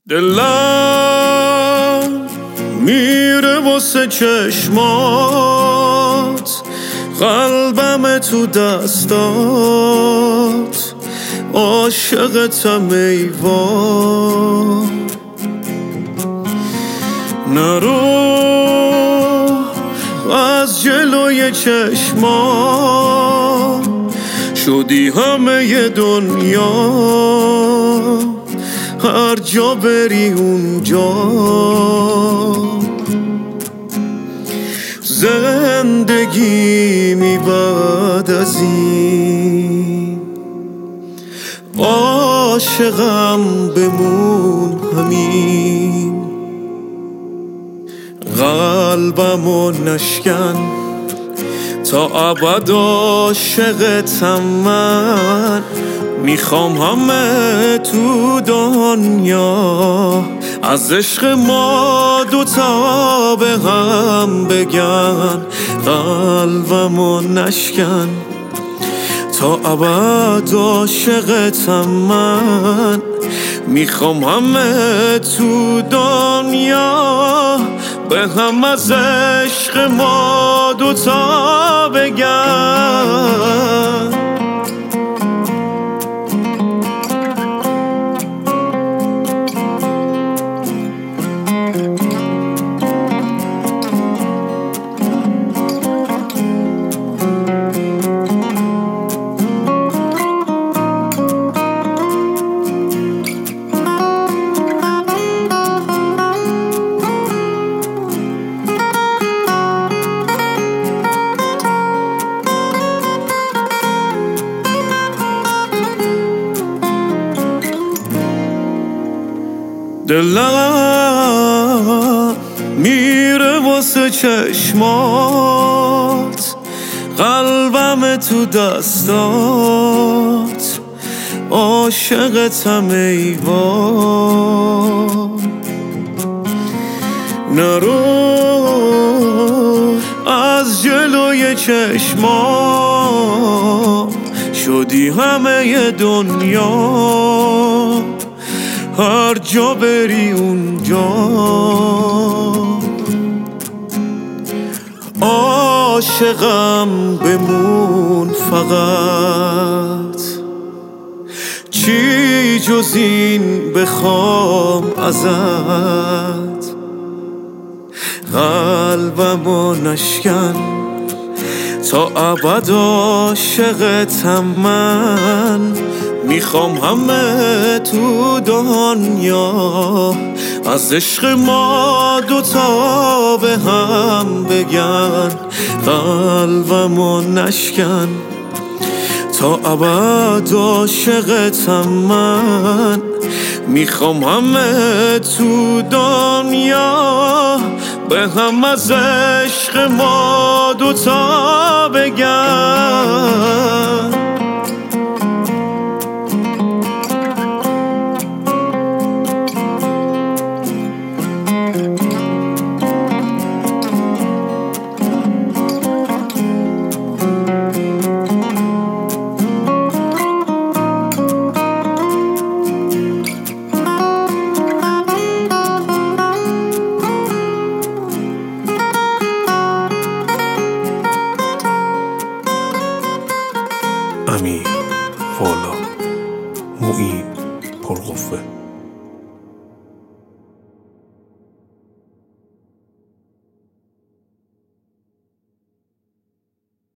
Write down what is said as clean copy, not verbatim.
دلم میره واسه چشمات، قلبم تو دستات، عاشقتم ایوان. نرو از جلوی چشما، شدی همه دنیا، هر جا بری اونجا. زندگی می بعد از این، عاشقم بمون همین. قلبمو نشکن تا ابد، عاشقتم من. میخوام همه تو دنیا از عشق ما دوتا به هم بگن. قلبمو نشکن تا ابد، عاشقتم من. میخوام همه تو دنیا به هم از عشق ما دوتا بگن. دلم میره واسه چشمات، قلبم تو دستات، عاشقتم ایوان. نرو از جلوی چشما، شدی همه دنیا، هر جا بری اونجا. عاشقم بمون فقط، چی جز این بخوام ازت. قلبمو نشکن تا ابد، عاشقتم من. میخوام همه تو دنیا از عشق ما دوتا به هم بگن. قلبمو نشکن تا ابد، عاشقتم من. میخوام همه تو دنیا به هم از عشق ما دوتا بگن. امیر فالا، معین پرقوه.